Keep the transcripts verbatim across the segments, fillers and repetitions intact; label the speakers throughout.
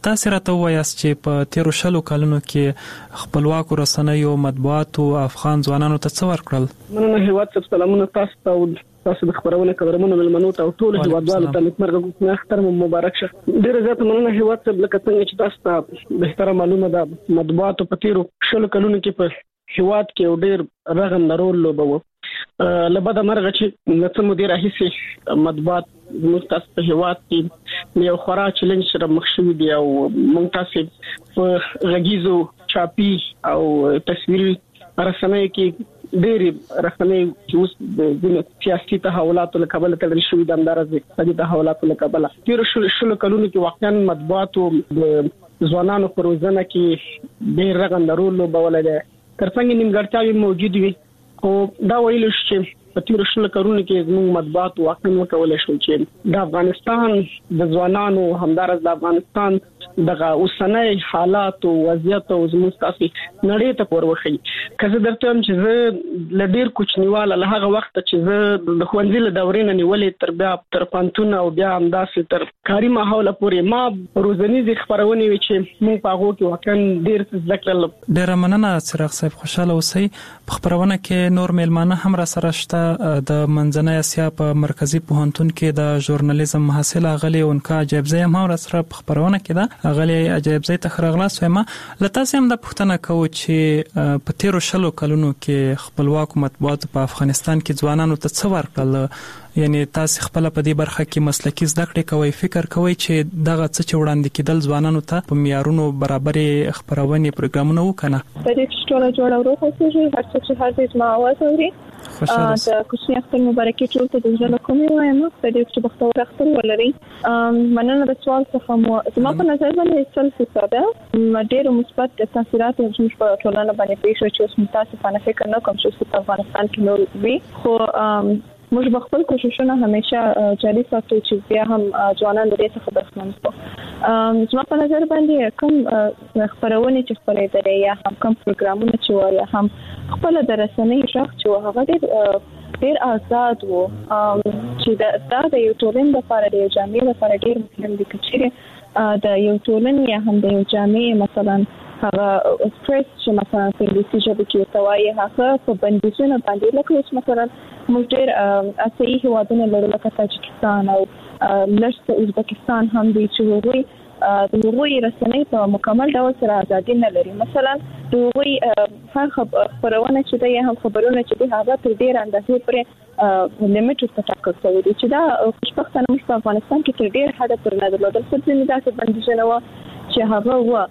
Speaker 1: تاسو راته وایاست چې په تیرو شلو کلونو کې خپلواکو رسنیو مطبوعاتو افغان ځوانانو ته څه ورکړل؟
Speaker 2: مننه هیواد څخه سلامونه تاسو ته تاسو د خبرونه کورمونو ملمنو ته ټول هیوادوالو ته نیکمرغه اختر مبارک شه. ډیره زیاته مننه هیواد څخه لکه څنګه چې تاسو ته به تر معلومه ده مطبوعاتو په تیرو شلو کلونو کې په هیواد کې ډیر رغم رول لوبو. لبدا مرغه چې نڅ مدیر راهیسي مطبوعات موږ تاسو په هیواد کې یو خورا چیلنج سره مخ شوي دي او موږ تاسو په غږیزو چاپی او تصویري رسنۍ کې ډېری رسنۍ چې اوس د سیاسي تحولاتو له کبله تړل شوې د اندازې اقتصادي تحولاتو له کبله تیر شل شل کلونو کې واقعا مطبوعاتو د ځوانانو په روزنه کې ډېر رغند رول لوبولی دی. ترڅنګ نیمګړتیاوې موجود وي او دا ویل شي چې په تیر شل کلونو کې زموږ مطبوعات واقعا وکولای شو چې د افغانستان د ځوانانو همدارس د افغانستان دغه اوسنۍ حالات او وضعیت او زموږ تاسو نړۍ ته پوروخی. کله درته هم چې زه لډیر کوچنیواله له هغه وخت چې زه د خوندې له دورې نه نیولې تر بیا تر پانتون او بیا همداسې تر کاري ماحول پورې ما روزنیزي خبرونه وی چې موږ په هغه کې واقعا ډیر څه ذکر.
Speaker 1: ډیر مننه څراغ صاحب، خوشاله اوسئ. په خبرونه کې نور میلمانه هم را سره شته. د منځنۍ اسیا په مرکزی پوهنتون کې د ژورنالیزم محصل غلي اونکا عجیبزی هم را سره په خبرونه کې ده. غلي عجیبزی ته خرغلاس وایم. لته هم د پښتنه کو چې په تیرو شلو کلونو کې خپلواک مطبوعات په افغانستان کې ځوانانو ته څه ورکړل؟ یعنی تاسو خپل په دې برخه کې مسلکي زده کړې کوئ، فکر کوئ چې دغه څه چې وړاندې کېدل ځوانانو ته په معیارونو برابرې خبرونه پروګرامونه وکنه؟
Speaker 3: په دې ټوله جوړه ورو خوشې هر څه چې هر دې ما आवाज اوري. د کوچنی اختر مبارکي ټول ته د ژوند کومې وایم په دې چې بختور اختر ولري. مننه د سوال څخه مو زما په نظر باندې څل څه ډېر مثبت تاثیرات زموږ په ټولنه باندې پیښ شوي چې متاسفانه فکر نه کوم چې په افغانستان کې نور وي. خو موږ په خپل کوششونه همیشه جاري ساتو چې بیا هم ځوانان د دې څخه برخمن شي. زما په نظر باندې کوم خبرونه چې خبرېدلې یا هم کوم پروګرامونه چې وایي هم خپل د رسنۍ شخص چې هغه ډېر ډېر آزاد وو چې دا د یو ټولن لپاره د جامعې لپاره ډېر مهم دي چې د یو ټولن یا هم د یو جامعې مثلا هغه پریس چې مثلا په انګلیسي ژبه کې توایي هغه په بندیزونو باندې لکه اوس مثلا موږ ډېر اسیایي هیوادونه لرو لکه تاجکستان او لږ ازبکستان هم دي چې هغوی د هغوی رسنۍ په مکمل ډول سره ازادي نه لري. مثلا د هغوی هر خبرونه چې دی هم خبرونه چې دی هغه تر ډېر اندازې پرې لیمټ ورته ټاکل شوی دی چې دا خوشبختانه موږ په افغانستان کې تر ډېر حده پورې نه درلودل. خو ځینې داسې بندیزونه وه چې هغه وه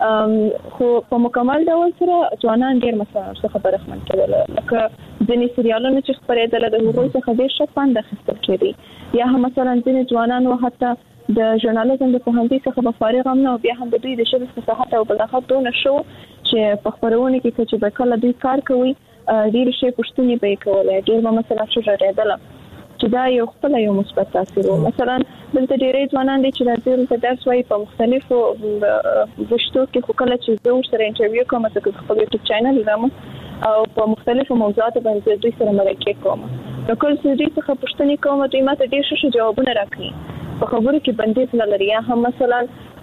Speaker 3: خو په مکمل ډول سره ځوانان ډېر مثلا څخه برخمن کېدل. لکه ځینې سریالونه چې خپرېدل د هغوی څخه ډېر ښه خوند اخیستل کېدی یا هم مثلا ځینې ځوانان و حتی د ژورنالیزم د پوهنځي څخه به فارغ هم نه او بیا هم د دوی د ژبې فصاحت او بلاغت دونه شو چې په خپرونه کې چې به کله دوی کار کوي ډېرې ښې پوښتنې به یې کولې، ډېر به مثلا ښه غږېدله چې دا یو خپل یو مثبت تاثیر و. مثلا دلته ډېری ځوانان دي چې راځي دلته درس وایي په مختلفو وشتو کې، خو کله چې زه ورسره انټرویو کوم ځکه خپل یوټیوب چینل لرم او په مختلفو موضوعاتو باندې دوی سره مرکه کوم، نو کله چې دوی څخه پوښتنې کوم دوی ماته ډېر ښه جوابونه راکوي. په خبرو کې بندیز نه لري یا هم مثلا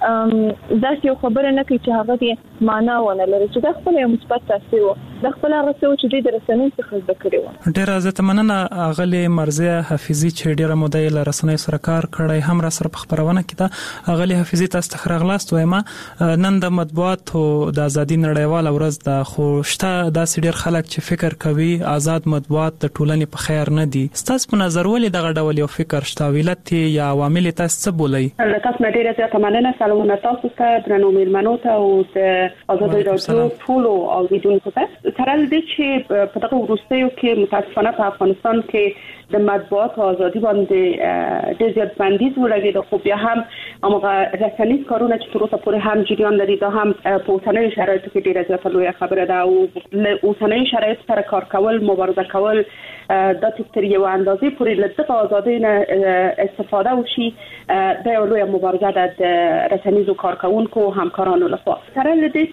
Speaker 3: داسې یو خبره نه کوي چې هغه دې معنا ونه لري چې دا خپل یو مثبت تاثیر و. دا خپل هغه څه چې دوی د رسنۍ څخه زده کړي وو.
Speaker 1: ډېره زیاته مننه اغلې مرضیه حفیظي چې ډېره موده یې له رسنیو سره کار کړی هم را سره په خبرونه کې ده. اغلې حفیظي تاسو ته ښه راغلاست وایم. نن د مطبوعاتو د ازادي نړیواله ورځ ده، خو شته داسې ډېر خلک چې فکر کوي آزاد مطبوعات د ټولنې په خیر نه دي. ستاسو په نظر ولې دغه ډول یو فکر شته؟ علت یا عوامل تاسو څه بولئ؟
Speaker 4: تاسو نه ډېره زیاته مننه. سلامونه تاسو ته، درنو میلمنو ته او د آزادۍ راډیو ټولو اوریدونکو ته. تر دې چې په دغه وروستیو کې متاسفانه په افغانستان کې د مطبوعاتو ازادي باندې ډېر زیات بندیز ولګېد، خو بیا هم هغه رسنیز کارونه چې تر اوسه پورې هم جریان لري دا هم په اوسنیو شرایطو کې ډېره زیاته لویه خبره ده او له اوسنیو شرایطو سره کار کول، مبارزه کول دا تر یو اندازې پورې له دغه ازادۍ نه استفاده وشي دا یو لویه مبارزه ده د رسنیزو کارکوونکو او همکارانو لخوا. سره له دې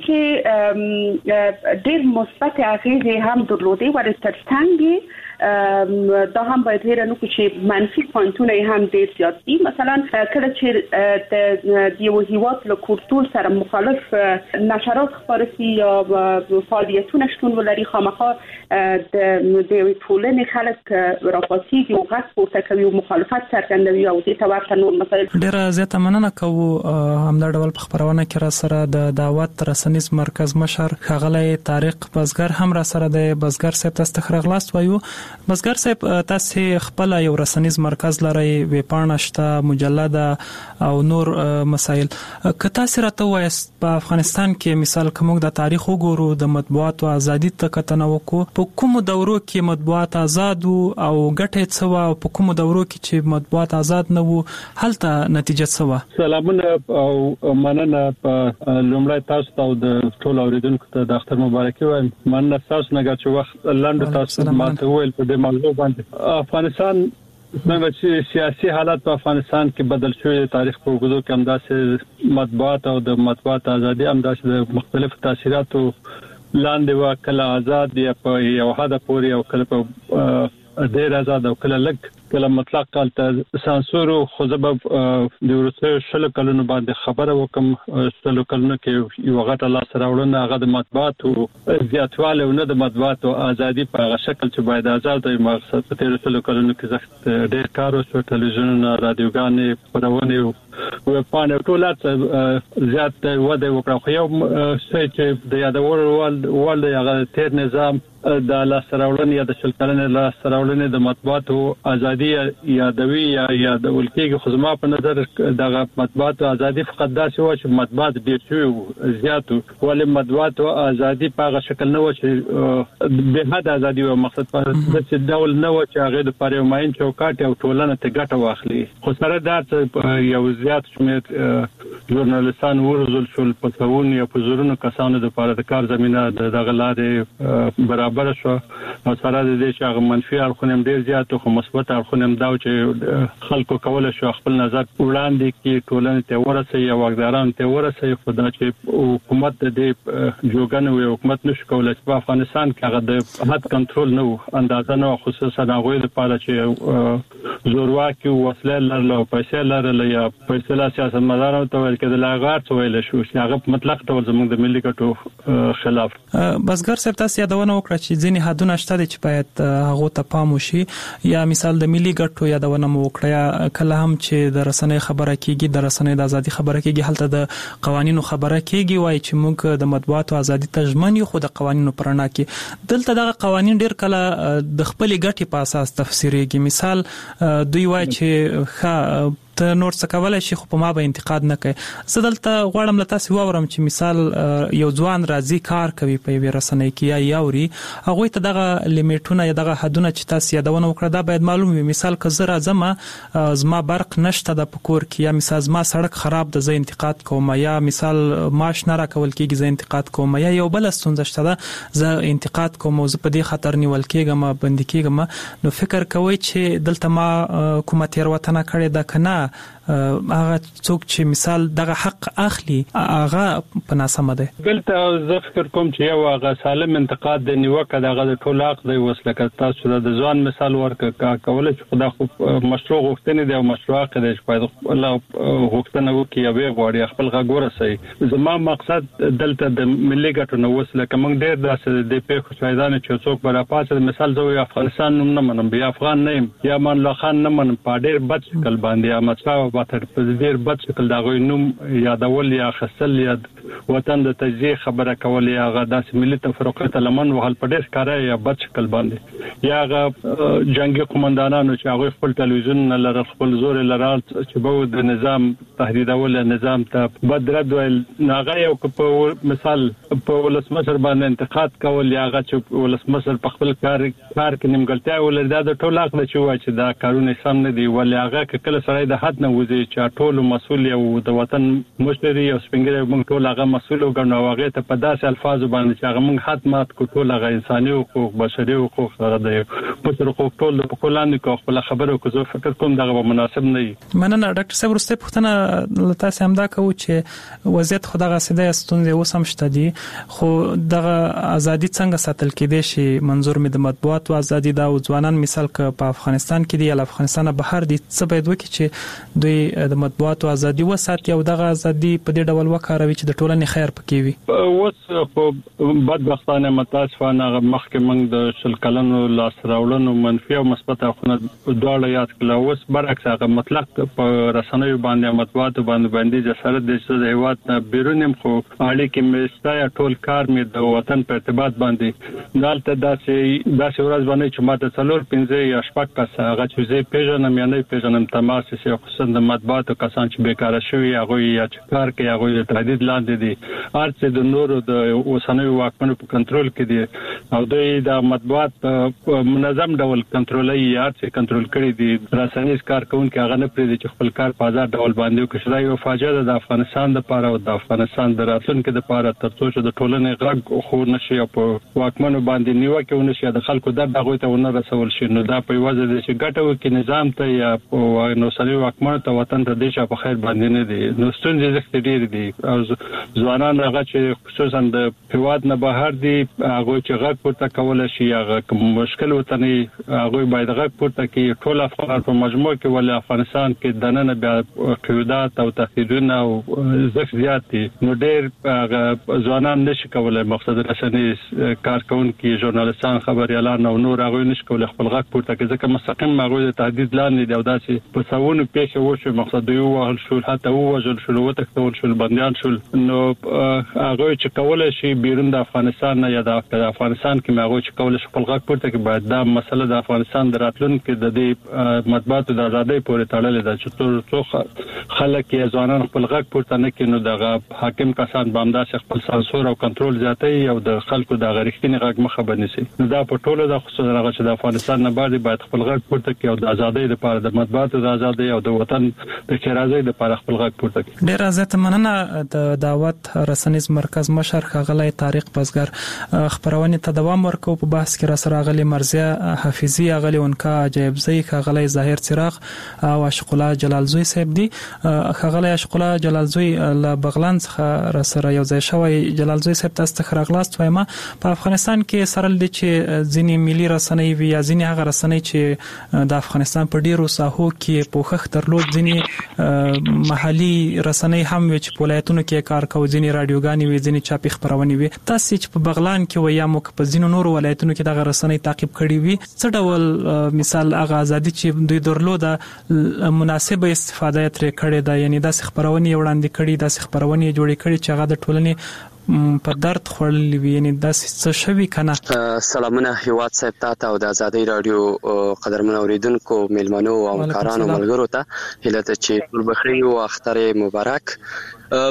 Speaker 4: چې ډېر مثبت اغېزې هم درلودې ولې تر څنګ دا هم باید هیر نه چې منفي پوینټونه هم ډیر زیات دي. مثلا کله چې د یو هیواد له کلتور سره مخالف نشرات خپاره شي یا فعالیتونه شتون ولري، خامخا د د ټولنې خلک راپاسيږي او غږ پورته کوي او مخالفت څرګندوي او د توافق نور مسایل.
Speaker 1: ډیره زیاته مننه کوو همدا ډول په خبرونه کې را سره د دعوت رسنیز مرکز مشر ښاغلی طارق بزګر هم را سره د بزګر صاحب تاسو ته خلاص وایو. بزګر صاحب تاسو خپل یو رسنیز مرکز لري، ویبپاڼه شته، مجله او نور مسایل. که تاسو راته وایست په افغانستان کې مثال کوم د تاریخ وګورو د مطبوعاتو ازادي ته کتنه وکړو، په کوم دورو کې مطبوعات آزاد او ګټه څه و او په کوم دورو کې چې مطبوعات آزاد نه وو هلته نتیجه څه و؟
Speaker 5: سلامونه او مننه په لومړی تاسو ته د ټول اوریدونکو ته د اختر مبارکي وایم. مننه تاسو نه چې وخت لاندې تاسو ماته ویل په دې موضوع باندې. افغانستان څنګه چې سیاسي حالات په افغانستان کې بدل شوی، تاریخ په وګړو کې همداسې مطبوعات او د مطبوعات ازادي همداسې د مختلفو تاثیراتو لاندې و، کله آزاد یا په یو حد پورې او کله په ډیر آزاد او کله لږ کله مطلق کالته سانسور. خو زبب د ورسره شل کلونو باندې خبره وکم، شل کلونو کې یو غټه لاس راوړنه هغه د مطبوعاتو زیاتواله او نه د مطبوعاتو ازادي په هغه شکل چې باید آزاد وي. مقصد په تیر شل کلونو کې زخت ډیر کار وشو، ټلویزیونونه، رادیوګانې، خبرونه او په ټولات زیات وده وکړه. خو یو څه چې د یادول ول هغه تیر نظام د لاس راوړنې یا د شل کلنې لاس راوړنې د مطبوعاتو ازادي یادوي یا یادول کېږي. خو زما په نظر دغه مطبوعاتو ازادي فقط داسې و چې مطبوعات ډېر شوي زیاتو، ولې مطبوعاتو ازادي په هغه شکل نه و چې به حد ازادي و. مقصد په داسې ډول نه و چې هغه د پاره ماین چوکاټ او ټولنه ته ګټه واخلي. خو سره دا یو زیات شمېر ژورنالستان ورزول شول په څون یا په زورونو کسانو د پاره د کار زمينه دغه لارې برابر شو. او سره د دې چې هغه منفي اړخونه ډیر زیات او مثبت اړخونه دا چې خلکو کول شو خپل نظر وړاندې کې ټولنې ته ورسي او واکداران ته ورسي. خدای چې حکومت د جوګن او حکومت نشو کولای چې په افغانستان کې هغه د حد کنټرول نه اندازه نه، خصوصا هغه لپاره چې زورواکي وسله لرله او پیسې لرله یا پیسې سیاست مدارانو ته ورکړل د لاغار ویل شو چې هغه مطلق ډول زموږ د ملي ګټو خلاف.
Speaker 1: بزګر صاحب تاسو یادونه وکړه چې ځینې حدونه شته چې باید هغه ته پام وشي، یا مثال د ملي ګټو یادونه مو وکړه، یا کله هم چې د رسنۍ خبره کیږي، د رسنۍ د ازادي خبره کیږي، هلته د قوانینو خبره کیږي، وایي چې موږ د مطبوعاتو ازادي ته ژمن یو، خو د قوانینو پرنا کې دلته دغه قوانین ډیر کله د خپل ګټې په اساس تفسیرېږي. مثال دوی وایي چې ښه ته نور څه کولای شي خو په ما به انتقاد نه کوي. زه دلته غواړم له تاسو واورم چې مثال یو ځوان راځي کار کوي په یوه رسنۍ کې یا یاوري، هغه ته دغه لیمیټونه یا دغه حدونه چې تاسو یادونه وکړه دا باید معلوم وي. مثال که زه راځم زما برق نشته د پکور کې، یا مثال زما سړک خراب ده زه انتقاد کوم، یا مثال معاش نه راکول کېږي زه انتقاد کوم، یا یو بل ستونزه شته ده زه انتقاد کوم او زه په دې خطر نیول کېږم بندي کېږم، نو فکر کوئ چې دلته ما کومه تېروتنه کړې ده که نه هغه څوک چې مثال دغه حق اخلي هغه په ناسمه ده؟
Speaker 5: دلته زه فکر کوم چې یو هغه سالم انتقاد د نیوکه دغه د ټول حق دی. وسله تاسو د ځوان مثال ورکړه کول چې خدای خو مشروع غوښتنې دی او مشروع حق دی چې باید الله غوښتنه وکړي او غوړي خپل غږ ورسوي. زما مقصد دلته د ملي ګټو نو وسله کوم ډیر داسې د پیښو شایدانه چې څوک برا پاتې مثال زه افغانستان نوم نه منم، بیا افغان نه یم، یا مان الله خان نه منم، په ډیر بد شکل باندې امڅا په ډیر بد شکل دا غوي نوم یادول یا خصل یا وطن د تجزیه خبره کول یا غا داسې ملي تفرقه لمن وهل په ډیر کار یا بد شکل باندې یا غا جنگي قومندانانو چې هغه خپل ټلویزیون نه لر خپل زور لرال چې به د نظام تهدیدول نظام ته بدرد ویل ناغه یو په مثال په ولسمشر باندې انتقاد کول یا غا چې ولسمشر په خپل کار کار کې نیمګړتیا ولر د ټول حق د چوي چې دا کارونه سم نه دی ولې هغه کله سره د حد نه وځي چې ټول مسؤل او د وطن مشري او سپنګره موږ ټول هغه مسؤل وګڼو هغه ته په داسې الفاظ باندې چې هغه موږ حتمات کو ټول هغه انساني حقوق بشري حقوق هغه د مشر حقوق ټول په کولان کو خپل خبرو کو زه فکر کوم دغه مناسب نه وي.
Speaker 1: مننه ډاکټر صاحب ورسته پوښتنه لته سم دا کوم چې وضعیت خدغه سده ستونزې وسم شته دي خو دغه ازادي څنګه ساتل کېدې شي منظور می د مطبوعات او ازادي دا ځوانان مثال ک په افغانستان کې دی یا افغانستان بهر دي څه باید وکړي چې دوی د مطبوعات او ازادي وساتي او دغه ازادي په دې ډول وکاروي چې د ټولنې خیر پکې وي.
Speaker 5: اوس خو بدبختانه متاسفانه مخکې موږ د شل کلنو لاس راوړنو منفي او مثبت اخونه دواړه یاد کړل. اوس برعکس هغه مطلق په رسنیو باندې مطبوعات باندې باندې جسارت د څه هیواد نه بیرونم خو اړیکې مستای ټول کار می د وطن په ارتباط باندې دالته داسې داسې ورځ باندې چې ماته څلور پنځه یا شپږ کس هغه چې زه پیژنم یا نه پیژنم تماس یې خصوصا د مطبوعات کسان چې بیکاره شوی هغه یا چې کار کوي هغه د تهدید لاندې دي ارڅ د نورو د اوسنوي واکمنو په کنټرول کې دي او دوی د مطبوعات منظم ډول کنټرولي یا ارڅ کنټرول کړي دي رسنیز کارکونکو هغه نه پرې چې خپل کار په آزاد ډول باندې وکړي. یو فاجعه د افغانستان لپاره او د افغانستان د راتلونکو لپاره ترڅو چې د ټولنې غږ خو نشي په واکمنو باندې نیوکه ونشي د خلکو د دغه ته ونه رسول شي نو دا په وجه د چې ګټو کې نظام ته یا نو سړي واکمنو ته وطن ته د شي په خیر باندې نه دي نو ستونزې زښت ډېر دي او ځوانان هغه چې خصوصا د هیواد نه بهر دي هغه چې غږ پورته کول شي هغه مشکل وطني هغه باید غږ پورته کوي ټول افغان په مجموع کې ول افغانستان کې دننه بیا قیودات او تهدیدونه او زښت زیات دي نو ډېر ځوانان نشي کولای مقصد رسنۍ کارکونکو ژورنالستان خبريالان او نور هغه نشي کولای خپل غږ پورته کوي ځکه مستقیم هغه د تهدید لاندې دی او داسې په څاونه پیښه وشو مقصد یو وهل شو حتی وژل شو وتښتول شو بنديان شو نو هغه چې کولای شي بیرون د افغانستان نه یا د افغانستان کې هغه چې کولای شي خپل غږ پورته کوي باید دا مسله د افغانستان د راتلونکو د دې مطبوعات د ازادۍ پورې تړلې ده چې څو خلک یې ځوانان خپل غږ پورته نه کوي نو دغه حاکم کسان باندې خپل سانسور او کنټرول زیاتوي او د خلکو د غریښتنی غږ مخه بنسي نو دا په ټولو د خصوصا هغه چې د افغانستان نه باندې باید خپل غږ پورته کوي او د ازادۍ لپاره د مطبوعاتو د ازادۍ او د وطن د خیرازۍ لپاره خپل غږ پورته کوي.
Speaker 1: ډیر زیات مننه د دعوت رسنیز مرکز مشر خغلی طارق بزګر خبرونه ته دوام ورکو په بحث کې را سره غلي مرزیه حفیظي غلي انکا عجیب زئی خغلی ظاهر چراغ او عاشق الله جلال زوی صاحب دي خغلی عاشق الله جلال زوی له بغلان څخه را سره یو ځای شوی جلال زوی صاحب تاسو ته خراغلاست وایم په افغانستان کې سره د چې ځینی ملي رسنۍ وی یا ځینی هغه رسنۍ چې د افغانستان په ډیرو ساحو کې پوښښ درلود ځینی محلي رسنۍ هم وی چې په ولایتونو کې کار کوي ځینی رادیوګانی وی ځینی چاپی خبرونه وی تاسو چې په بغلان کې ویا مو په ځینو نورو ولایتونو کې دغه رسنۍ تعقیب کړي وی څه ډول مثال هغه ازادي چې دوی درلوده مناسبه استفاده ترې کړې ده یعنی د خبرونه وړاندې کړي د خبرونه جوړې کړي چې هغه د ټولنې په درد خورلې وي یعنی د څه شوي کنه.
Speaker 6: سلامونه هیواد صاحب ته او د ازادي رادیو قدرمن اوریدونکو میلمنو او همکارانو ملګرو ته هیله ته چې ټول بخیر او اختر مبارک.